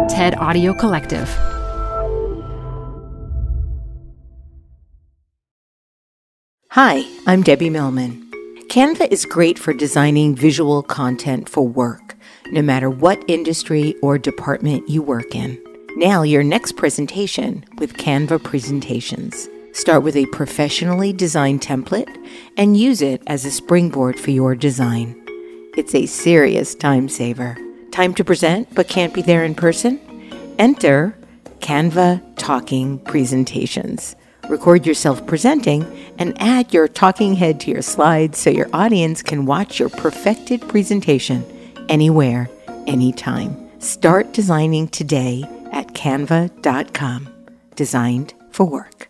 TED Audio Collective. Hi, I'm Debbie Millman. Canva is great for designing visual content for work, no matter what industry or department you work in. Nail your next presentation with Canva Presentations. Start with a professionally designed template and use it as a springboard for your design. It's a serious time saver. Time to present but can't be there in person? Enter Canva Talking Presentations. Record yourself presenting and add your talking head to your slides so your audience can watch your perfected presentation anywhere, anytime. Start designing today at canva.com. Designed for work.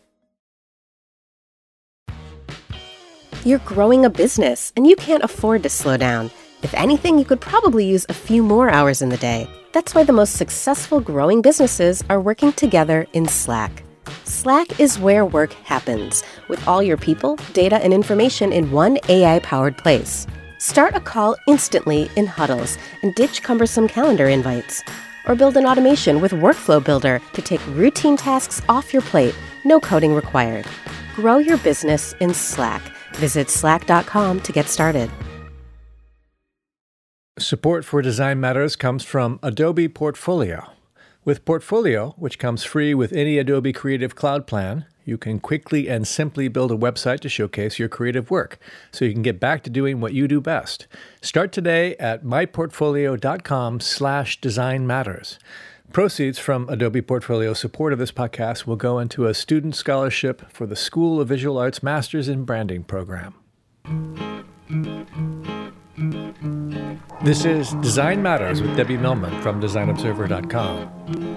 You're growing a business, and you can't afford to slow down. If anything, you could probably use a few more hours in the day. That's why the most successful growing businesses are working together in Slack. Slack is where work happens, with all your people, data, and information in one AI-powered place. Start a call instantly in huddles and ditch cumbersome calendar invites. Or build an automation with Workflow Builder to take routine tasks off your plate, no coding required. Grow your business in Slack. Visit slack.com to get started. Support for Design Matters comes from Adobe Portfolio. With Portfolio, which comes free with any Adobe Creative Cloud plan, you can quickly and simply build a website to showcase your creative work, so you can get back to doing what you do best. Start today at myportfolio.com/designmatters. Proceeds from Adobe Portfolio support of this podcast will go into a student scholarship for the School of Visual Arts Masters in Branding program. This is Design Matters with Debbie Millman from DesignObserver.com.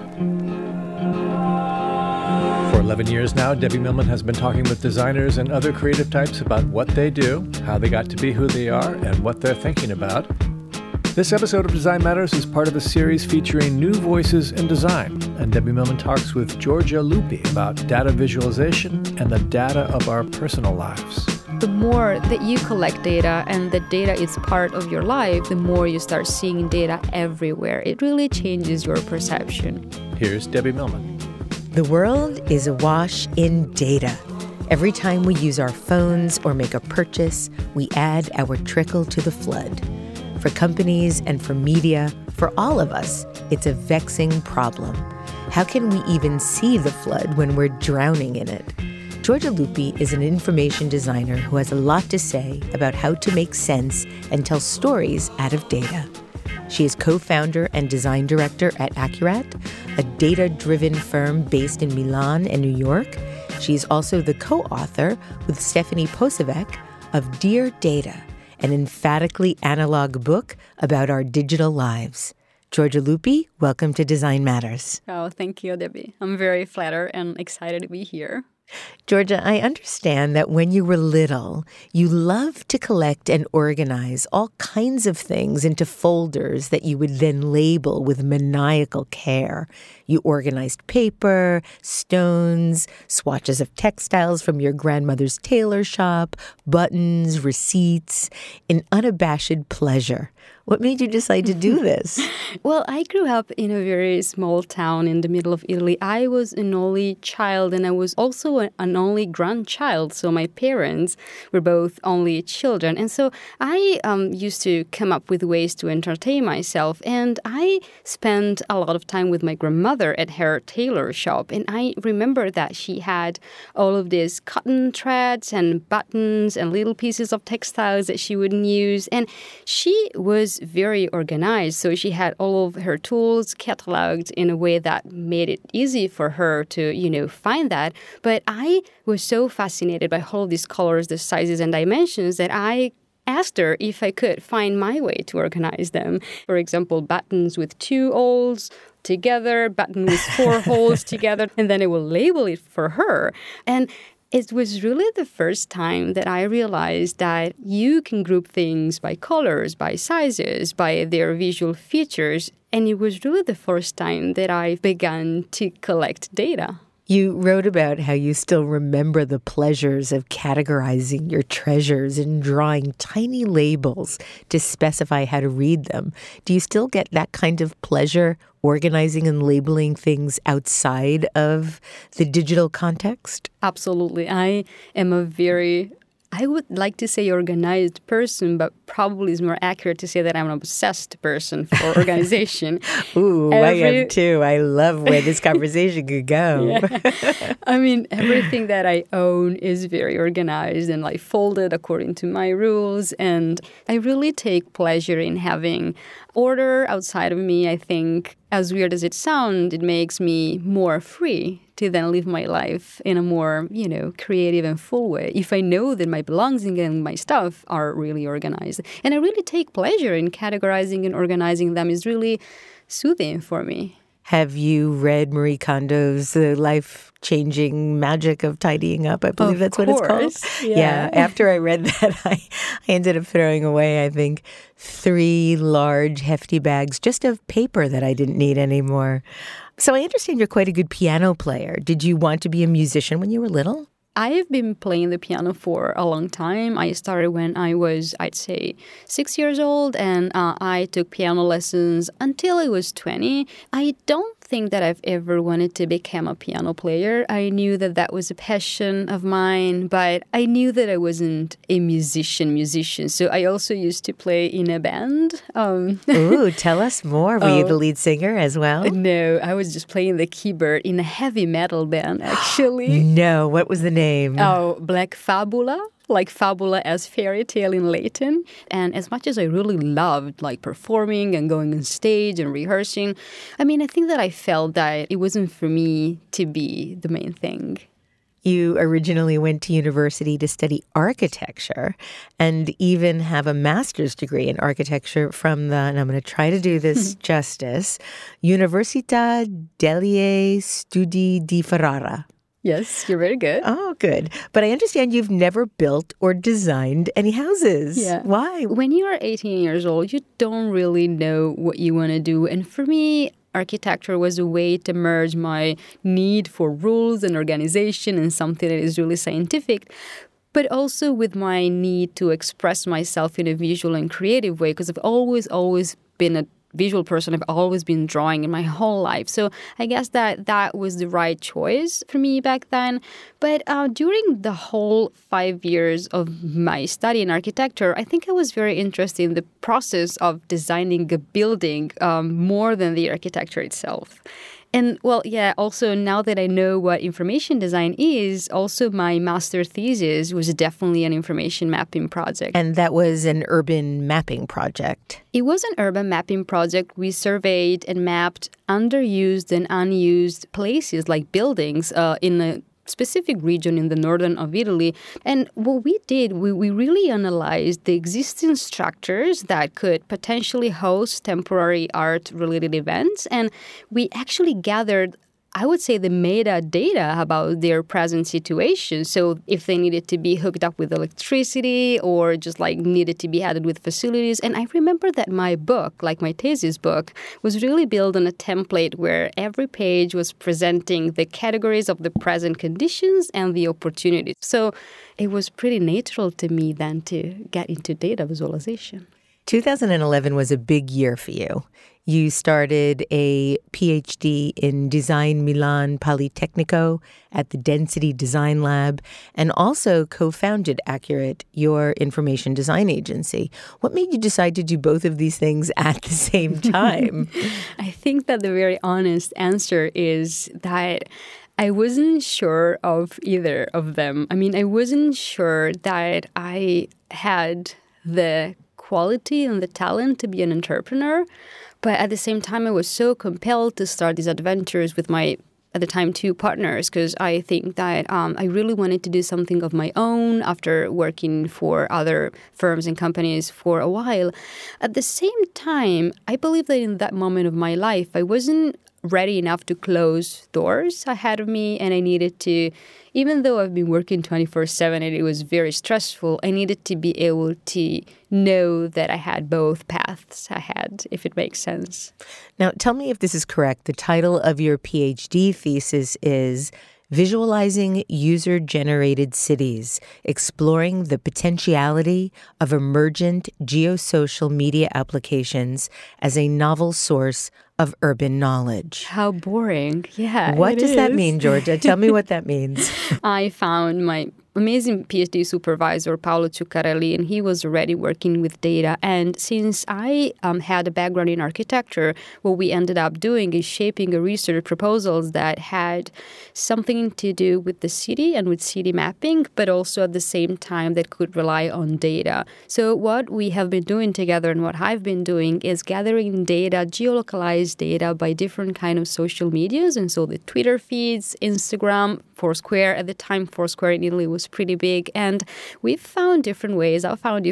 For 11 years now, Debbie Millman has been talking with designers and other creative types about what they do, how they got to be who they are, and what they're thinking about. This episode of Design Matters is part of a series featuring new voices in design, and Debbie Millman talks with Georgia Lupi about data visualization and the data of our personal lives. The more that you collect data and the data is part of your life, the more you start seeing data everywhere. It really changes your perception. Here's Debbie Millman. The world is awash in data. Every time we use our phones or make a purchase, we add our trickle to the flood. For companies and for media, for all of us, it's a vexing problem. How can we even see the flood when we're drowning in it? Georgia Lupi is an information designer who has a lot to say about how to make sense and tell stories out of data. She is co-founder and design director at Accurat, a data-driven firm based in Milan and New York. She's also the co-author with Stephanie Posavec of Dear Data, an emphatically analog book about our digital lives. Georgia Lupi, welcome to Design Matters. Oh, thank you, Debbie. I'm very flattered and excited to be here. Georgia, I understand that when you were little, you loved to collect and organize all kinds of things into folders that you would then label with maniacal care. You organized paper, stones, swatches of textiles from your grandmother's tailor shop, buttons, receipts, in unabashed pleasure. What made you decide to do this? Well, I grew up in a very small town in the middle of Italy. I was an only child, and I was also an only grandchild. So my parents were both only children. And so I used to come up with ways to entertain myself. And I spent a lot of time with my grandmother at her tailor shop. And I remember that she had all of these cotton threads and buttons and little pieces of textiles that she wouldn't use. And she was very organized. So she had all of her tools cataloged in a way that made it easy for her to, find that. But I was so fascinated by all of these colors, the sizes and dimensions that I asked her if I could find my way to organize them. For example, buttons with 2 holes together, button with 4 holes together, and then I will label it for her. And it was really the first time that I realized that you can group things by colors, by sizes, by their visual features. And it was really the first time that I began to collect data. You wrote about how you still remember the pleasures of categorizing your treasures and drawing tiny labels to specify how to read them. Do you still get that kind of pleasure organizing and labeling things outside of the digital context? Absolutely. I am I would like to say organized person, but probably is more accurate to say that I'm an obsessed person for organization. Ooh, I am too. I love where this conversation could go. Yeah. I mean, everything that I own is very organized and like folded according to my rules. And I really take pleasure in having order outside of me. I think, as weird as it sounds, it makes me more free to then live my life in a more, creative and full way. If I know that my belongings and my stuff are really organized. And I really take pleasure in categorizing and organizing them. Is really soothing for me. Have you read Marie Kondo's The Life-Changing Magic of Tidying Up? I believe that's what it's called. Yeah. After I read that, I ended up throwing away, I think, 3 large, hefty bags just of paper that I didn't need anymore. So I understand you're quite a good piano player. Did you want to be a musician when you were little? I've been playing the piano for a long time. I started when I was, I'd say, 6 years old, and I took piano lessons until I was 20. I don't think that I've ever wanted to become a piano player. I knew that that was a passion of mine, but I knew that I wasn't a musician. So I also used to play in a band. Ooh, tell us more. Were you the lead singer as well? No, I was just playing the keyboard in a heavy metal band, actually. No, what was the name? Oh, Black Fabula. Like Fabula as fairy tale in Latin. And as much as I really loved like performing and going on stage and rehearsing, I think that I felt that it wasn't for me to be the main thing. You originally went to university to study architecture and even have a master's degree in architecture from the, and I'm going to try to do this justice, Università degli Studi di Ferrara. Yes, you're very good. Oh, good. But I understand you've never built or designed any houses. Yeah. Why? When you are 18 years old, you don't really know what you want to do. And for me, architecture was a way to merge my need for rules and organization and something that is really scientific, but also with my need to express myself in a visual and creative way, because I've always been a visual person. I've always been drawing in my whole life. So I guess that was the right choice for me back then. But during the whole 5 years of my study in architecture, I think I was very interested in the process of designing a building more than the architecture itself. And, also now that I know what information design is, also my master thesis was definitely an information mapping project. And that was an urban mapping project. It was an urban mapping project. We surveyed and mapped underused and unused places like buildings in a specific region in the northern of Italy. And what we did, we really analyzed the existing structures that could potentially host temporary art-related events. And we actually gathered, I would say, the metadata about their present situation. So if they needed to be hooked up with electricity or just like needed to be added with facilities. And I remember that my book, like my thesis book, was really built on a template where every page was presenting the categories of the present conditions and the opportunities. So it was pretty natural to me then to get into data visualization. 2011 was a big year for you. You started a PhD in Design Milan Politecnico at the Density Design Lab and also co-founded Accurate, your information design agency. What made you decide to do both of these things at the same time? I think that the very honest answer is that I wasn't sure of either of them. I wasn't sure that I had the quality and the talent to be an entrepreneur. But at the same time, I was so compelled to start these adventures with my, at the time, 2 partners, because I think that I really wanted to do something of my own after working for other firms and companies for a while. At the same time, I believe that in that moment of my life, I wasn't ready enough to close doors ahead of me, and I needed to, even though I've been working 24/7 and it was very stressful, I needed to be able to know that I had both paths ahead, if it makes sense. Now, tell me if this is correct. The title of your PhD thesis is Visualizing User-Generated Cities, Exploring the Potentiality of Emergent Geosocial Media Applications as a Novel Source of Urban Knowledge. How boring. Yeah. What does that mean, Georgia? Tell me what that means. I found my amazing PhD supervisor, Paolo Zuccarelli, and he was already working with data. And since I had a background in architecture, what we ended up doing is shaping a research proposals that had something to do with the city and with city mapping, but also at the same time that could rely on data. So what we have been doing together and what I've been doing is gathering data, geolocalized data by different kind of social medias. And so the Twitter feeds, Instagram, Foursquare. At the time, Foursquare in Italy was pretty big. And I found different ways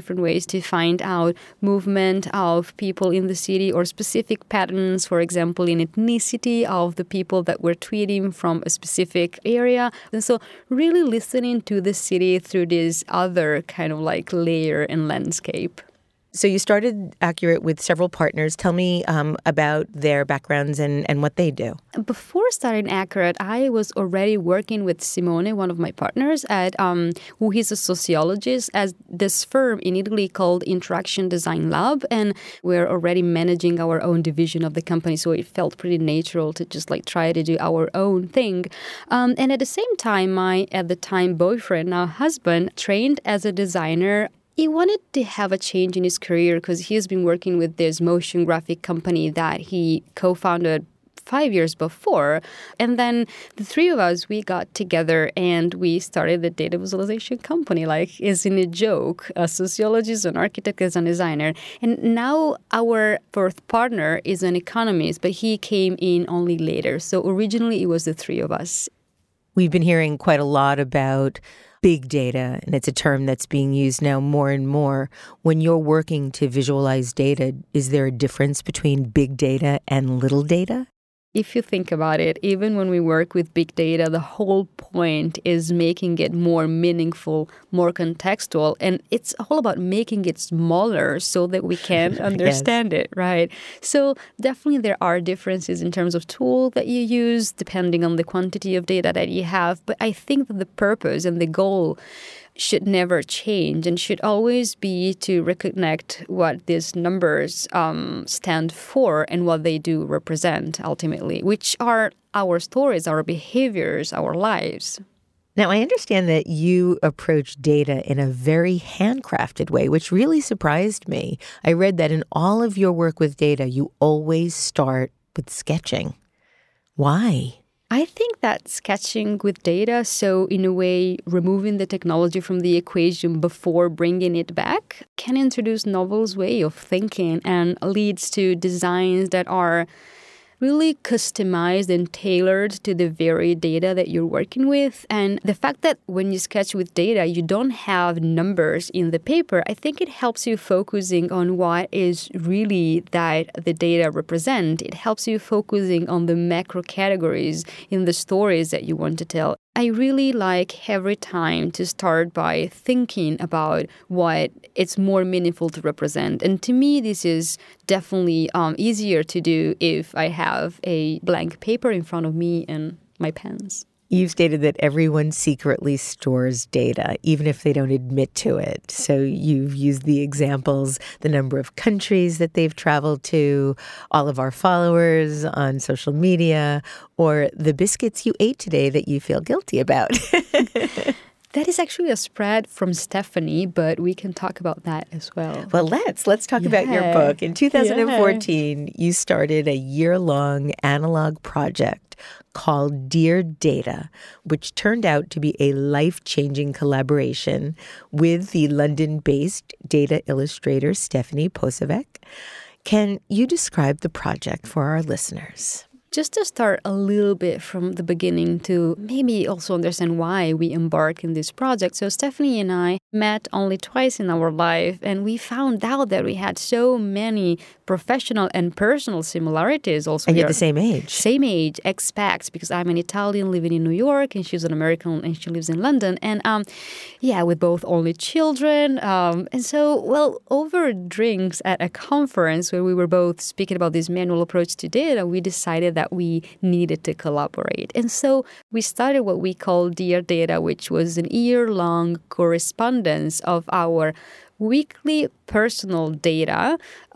to find out movement of people in the city or specific patterns, for example, in ethnicity of the people that were tweeting from a specific area. And so really listening to the city through this other kind of like layer and landscape. So you started Accurate with several partners. Tell me about their backgrounds and what they do. Before starting Accurate, I was already working with Simone, one of my partners, at who is a sociologist, at this firm in Italy called Interaction Design Lab. And we're already managing our own division of the company, so it felt pretty natural to just like try to do our own thing. And at the same time, my, at the time, boyfriend, now husband, trained as a designer. He wanted to have a change in his career because he's been working with this motion graphic company that he co-founded 5 years before. And then the three of us, we got together and we started the data visualization company, like is in a joke, a sociologist, an architect, as a designer. And now our fourth partner is an economist, but he came in only later. So originally it was the three of us. We've been hearing quite a lot about big data, and it's a term that's being used now more and more. When you're working to visualize data, is there a difference between big data and little data? If you think about it, even when we work with big data, the whole point is making it more meaningful, more contextual, and it's all about making it smaller so that we can understand it, right? So definitely there are differences in terms of tool that you use, depending on the quantity of data that you have. But I think that the purpose and the goal should never change and should always be to reconnect what these numbers stand for and what they do represent ultimately, which are our stories, our behaviors, our lives. Now, I understand that you approach data in a very handcrafted way, which really surprised me. I read that in all of your work with data, you always start with sketching. Why? I think that sketching with data, so in a way removing the technology from the equation before bringing it back, can introduce novel way of thinking and leads to designs that are really customized and tailored to the very data that you're working with. And the fact that when you sketch with data, you don't have numbers in the paper, I think it helps you focusing on what is really that the data represent. It helps you focusing on the macro categories in the stories that you want to tell. I really like every time to start by thinking about what it's more meaningful to represent. And to me, this is definitely easier to do if I have a blank paper in front of me and my pens. You've stated that everyone secretly stores data, even if they don't admit to it. So you've used the examples, the number of countries that they've traveled to, all of our followers on social media, or the biscuits you ate today that you feel guilty about. That is actually a spread from Stephanie, but we can talk about that as well. Well, let's talk about your book. In 2014, you started a year-long analog project called Dear Data, which turned out to be a life-changing collaboration with the London-based data illustrator Stephanie Posavec. Can you describe the project for our listeners? Just to start a little bit from the beginning to maybe also understand why we embark in this project. So Stephanie and I met only twice in our life, and we found out that we had so many professional and personal similarities also. And you're the same age. Same age, expats, because I'm an Italian living in New York and she's an American and she lives in London. And with both only children. And so, over drinks at a conference where we were both speaking about this manual approach to data, we decided that we needed to collaborate. And so we started what we call Dear Data, which was an year-long correspondence of our weekly personal data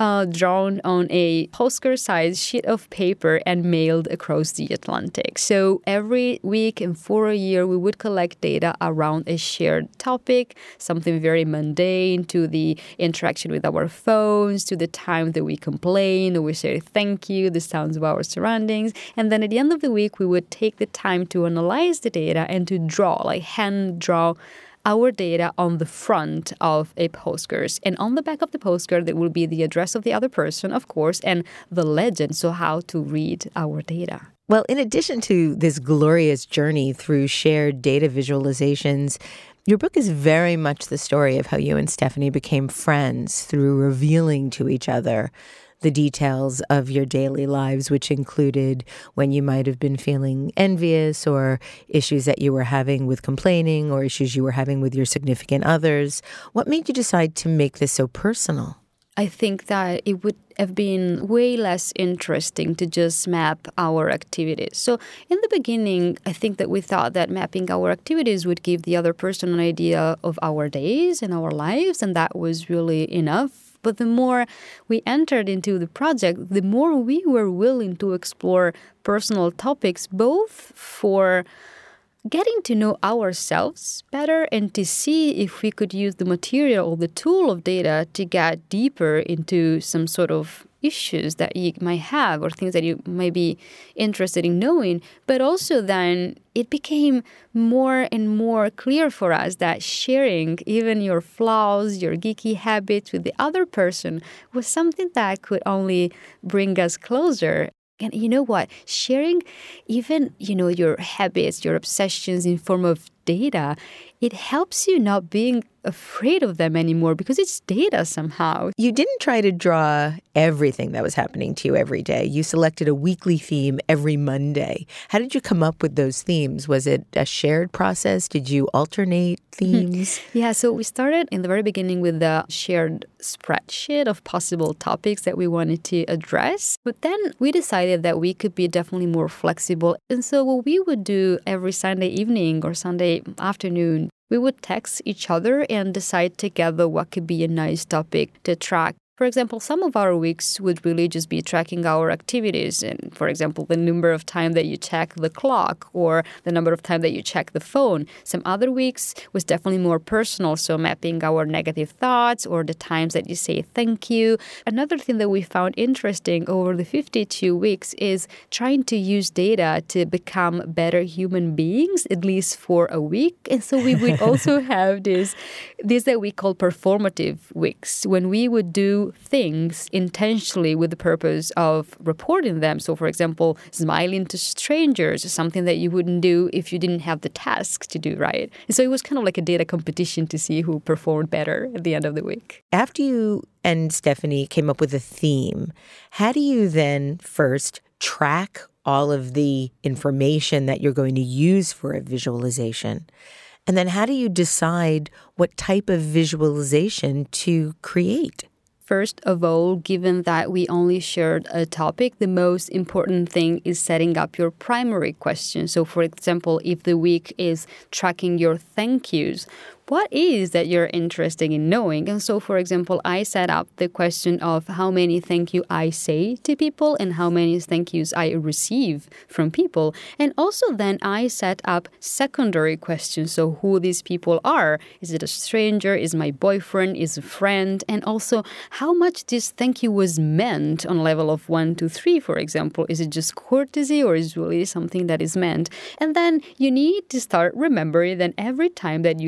drawn on a postcard-sized sheet of paper and mailed across the Atlantic. So every week and for a year, we would collect data around a shared topic, something very mundane, to the interaction with our phones, to the time that we complain or we say thank you, the sounds of our surroundings. And then at the end of the week, we would take the time to analyze the data and to hand draw our data on the front of a postcard. And on the back of the postcard, there will be the address of the other person, of course, and the legend, so how to read our data. Well, in addition to this glorious journey through shared data visualizations, your book is very much the story of how you and Stephanie became friends through revealing to each other the details of your daily lives, which included when you might have been feeling envious or issues that you were having with complaining or issues you were having with your significant others. What made you decide to make this so personal? I think that it would have been way less interesting to just map our activities. So in the beginning, I think that we thought that mapping our activities would give the other person an idea of our days and our lives, and that was really enough. But the more we entered into the project, the more we were willing to explore personal topics, both for getting to know ourselves better and to see if we could use the material or the tool of data to get deeper into some sort of issues that you might have or things that you might be interested in knowing. But also then it became more and more clear for us that sharing even your flaws, your geeky habits with the other person was something that could only bring us closer. And you know what? Sharing even, your habits, your obsessions in form of data, it helps you not being afraid of them anymore because it's data somehow. You didn't try to draw everything that was happening to you every day. You selected a weekly theme every Monday. How did you come up with those themes? Was it a shared process? Did you alternate themes? Yeah, so we started in the very beginning with the shared spreadsheet of possible topics that we wanted to address. But then we decided that we could be definitely more flexible. And so what we would do every Sunday evening or Sunday afternoon, we would text each other and decide together what could be a nice topic to track. For example, some of our weeks would really just be tracking our activities. And for example, the number of time that you check the clock or the number of time that you check the phone. Some other weeks was definitely more personal. So mapping our negative thoughts or the times that you say thank you. Another thing that we found interesting over the 52 weeks is trying to use data to become better human beings, at least for a week. And so we would also have this that we call performative weeks, when we would do things intentionally with the purpose of reporting them. So, for example, smiling to strangers is something that you wouldn't do if you didn't have the task to do, right? And so it was kind of like a data competition to see who performed better at the end of the week. After you and Stephanie came up with a theme, how do you then first track all of the information that you're going to use for a visualization? And then how do you decide what type of visualization to create? First of all, given that we only shared a topic, the most important thing is setting up your primary question. So, for example, if the week is tracking your thank yous, what is that you're interested in knowing? And so, for example, I set up the question of how many thank you I say to people and how many thank yous I receive from people. And also then I set up secondary questions. So who these people are. Is it a stranger? Is my boyfriend? Is a friend? And also how much this thank you was meant on a level of 1 to 3, for example. Is it just courtesy or is it really something that is meant? And then you need to start remembering that every time that you say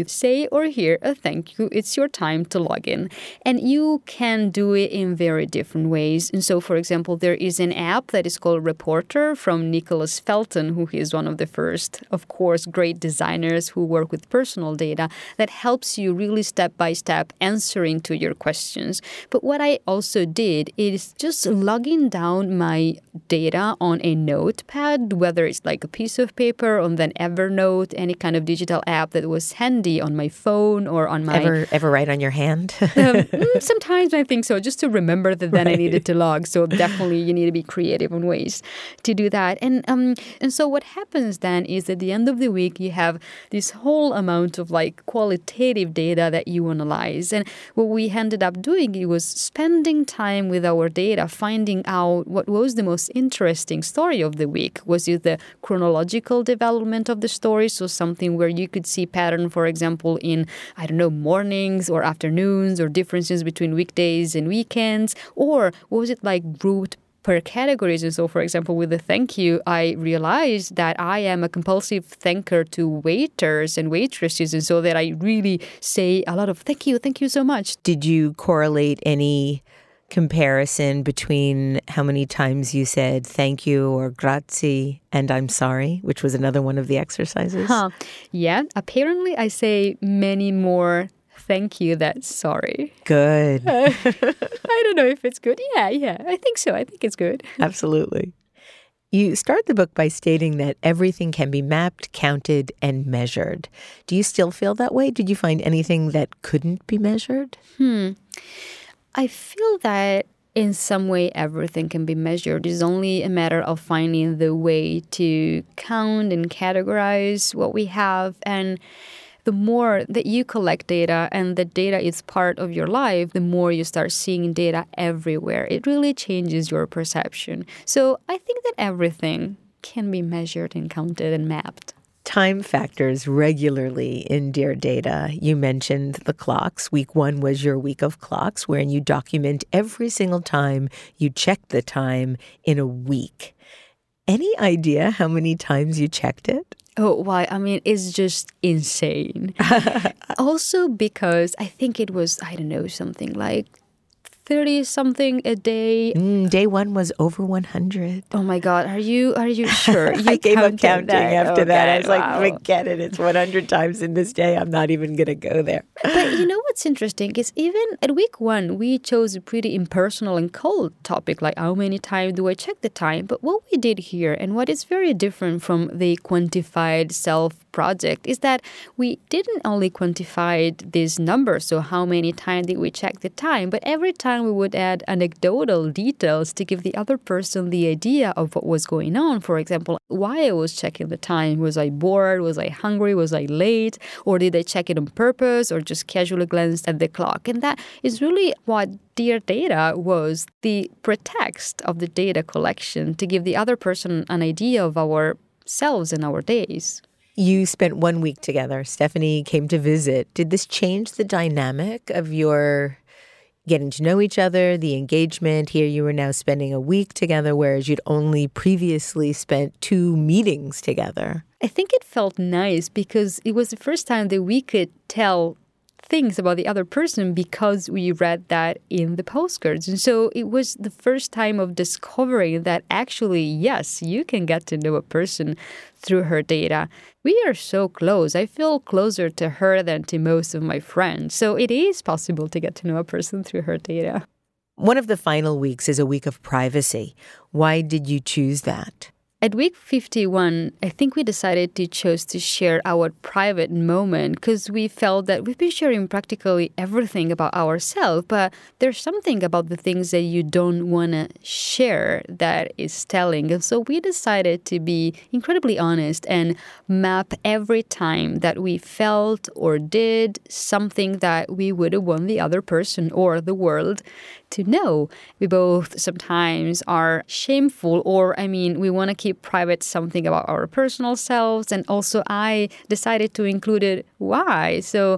say or hear a thank you, it's your time to log in. And you can do it in very different ways. And so, for example, there is an app that is called Reporter from Nicholas Felton, who is one of the first, of course, great designers who work with personal data, that helps you really step-by-step answering to your questions. But what I also did is just logging down my data on a notepad, whether it's like a piece of paper on then Evernote, any kind of digital app that was handy on my phone or on my... Ever write on your hand? Sometimes I think so, just to remember that then I needed to log. So definitely you need to be creative on ways to do that. And so what happens then is at the end of the week, you have this whole amount of like qualitative data that you analyze. And what we ended up doing, it was spending time with our data, finding out what was the most interesting story of the week. Was it the chronological development of the story? So something where you could see pattern, for example, in, I don't know, mornings or afternoons or differences between weekdays and weekends? Or was it like grouped per categories? And so, for example, with the thank you, I realized that I am a compulsive thanker to waiters and waitresses, and so that I really say a lot of thank you so much. Did you correlate any comparison between how many times you said thank you or grazie and I'm sorry, which was another one of the exercises? Yeah, apparently I say many more thank you than sorry. Good. I don't know if it's good. Yeah, I think so. I think it's good. Absolutely. You start the book by stating that everything can be mapped, counted, and measured. Do you still feel that way? Did you find anything that couldn't be measured? I feel that in some way everything can be measured. It's only a matter of finding the way to count and categorize what we have. And the more that you collect data and the data is part of your life, the more you start seeing data everywhere. It really changes your perception. So I think that everything can be measured and counted and mapped. Time factors regularly in Dear Data. You mentioned the clocks. Week 1 was your week of clocks, wherein you document every single time you check the time in a week. Any idea how many times you checked it? Oh, why? I mean, it's just insane. Also because I think it was, I don't know, something like 30-something a day. Day 1 was over 100. Oh my God, are you sure? I gave up counting after that. I was like, wow. forget it. It's 100 times in this day. I'm not even going to go there. But you know what's interesting is even at week 1, we chose a pretty impersonal and cold topic, like how many times do I check the time? But what we did here, and what is very different from the quantified self project, is that we didn't only quantify this number, so how many times did we check the time, but every time we would add anecdotal details to give the other person the idea of what was going on. For example, why I was checking the time. Was I bored? Was I hungry? Was I late? Or did I check it on purpose or just casually glanced at the clock? And that is really what Dear Data was, the pretext of the data collection to give the other person an idea of ourselves and our days. You spent 1 week together. Stephanie came to visit. Did this change the dynamic of your getting to know each other, the engagement? Here you were now spending a week together, whereas you'd only previously spent 2 meetings together. I think it felt nice because it was the first time that we could tell things about the other person because we read that in the postcards. And so it was the first time of discovering that actually, yes, you can get to know a person through her data. We are so close. I feel closer to her than to most of my friends. So it is possible to get to know a person through her data. One of the final weeks is a week of privacy. Why did you choose that? At week 51, I think we decided to choose to share our private moment because we felt that we've been sharing practically everything about ourselves, but there's something about the things that you don't want to share that is telling. And so we decided to be incredibly honest and map every time that we felt or did something that we would have want the other person or the world to know. We both sometimes are shameful, or we want to keep private something about our personal selves. And also I decided to include it. Why? So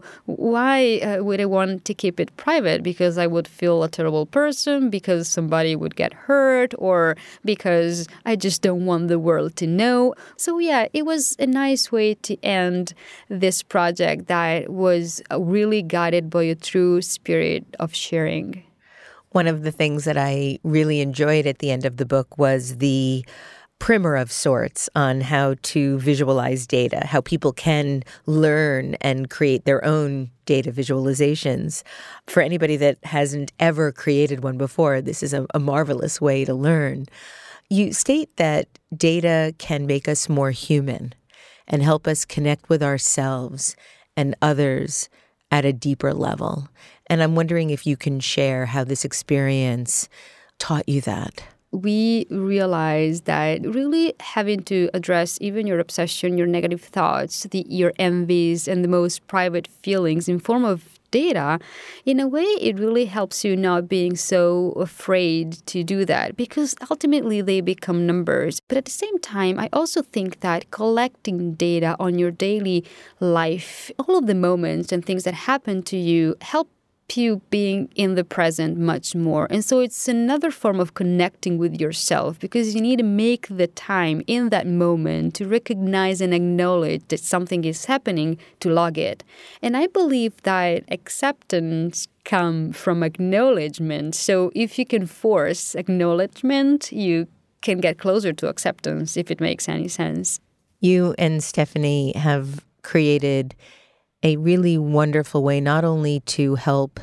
why would I want to keep it private? Because I would feel a terrible person, because somebody would get hurt, or because I just don't want the world to know. So yeah, it was a nice way to end this project that was really guided by a true spirit of sharing. One of the things that I really enjoyed at the end of the book was the primer of sorts on how to visualize data, how people can learn and create their own data visualizations. For anybody that hasn't ever created one before, this is a marvelous way to learn. You state that data can make us more human and help us connect with ourselves and others at a deeper level. And I'm wondering if you can share how this experience taught you that. We realized that really having to address even your obsession, your negative thoughts, your envies, and the most private feelings in form of data, in a way, it really helps you not being so afraid to do that, because ultimately they become numbers. But at the same time, I also think that collecting data on your daily life, all of the moments and things that happen to you, help you being in the present much more. And so it's another form of connecting with yourself, because you need to make the time in that moment to recognize and acknowledge that something is happening, to log it. And I believe that acceptance comes from acknowledgement. So if you can force acknowledgement, you can get closer to acceptance, if it makes any sense. You and Stephanie have created a really wonderful way not only to help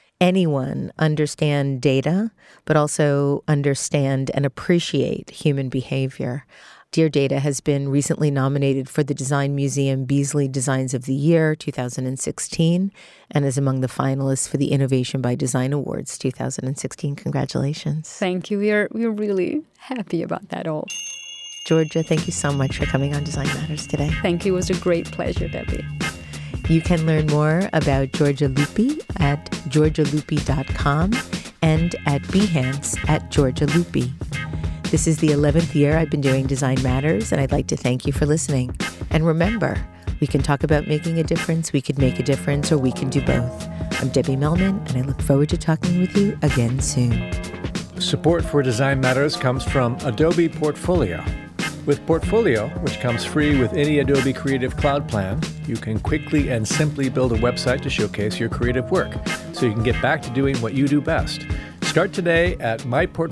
anyone understand data, but also understand and appreciate human behavior. Dear Data has been recently nominated for the Design Museum Beasley Designs of the Year 2016 and is among the finalists for the Innovation by Design Awards 2016. Congratulations. Thank you. We're really happy about that all. Georgia, thank you so much for coming on Design Matters today. Thank you. It was a great pleasure, Debbie. You can learn more about Georgia Lupi at georgialupi.com and at Behance at Georgia Lupi. This is the 11th year I've been doing Design Matters, and I'd like to thank you for listening. And remember, we can talk about making a difference, we could make a difference, or we can do both. I'm Debbie Millman, and I look forward to talking with you again soon. Support for Design Matters comes from Adobe Portfolio. With Portfolio, which comes free with any Adobe Creative Cloud plan, you can quickly and simply build a website to showcase your creative work, so you can get back to doing what you do best. Start today at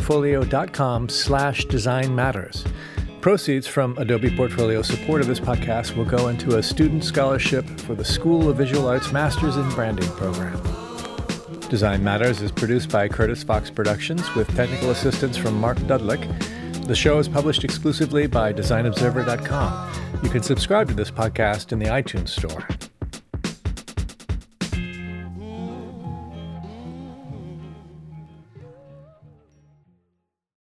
myportfolio.com/Design Matters. Proceeds from Adobe Portfolio support of this podcast will go into a student scholarship for the School of Visual Arts Masters in Branding program. Design Matters is produced by Curtis Fox Productions with technical assistance from Mark Dudlick. The show is published exclusively by DesignObserver.com. You can subscribe to this podcast in the iTunes Store.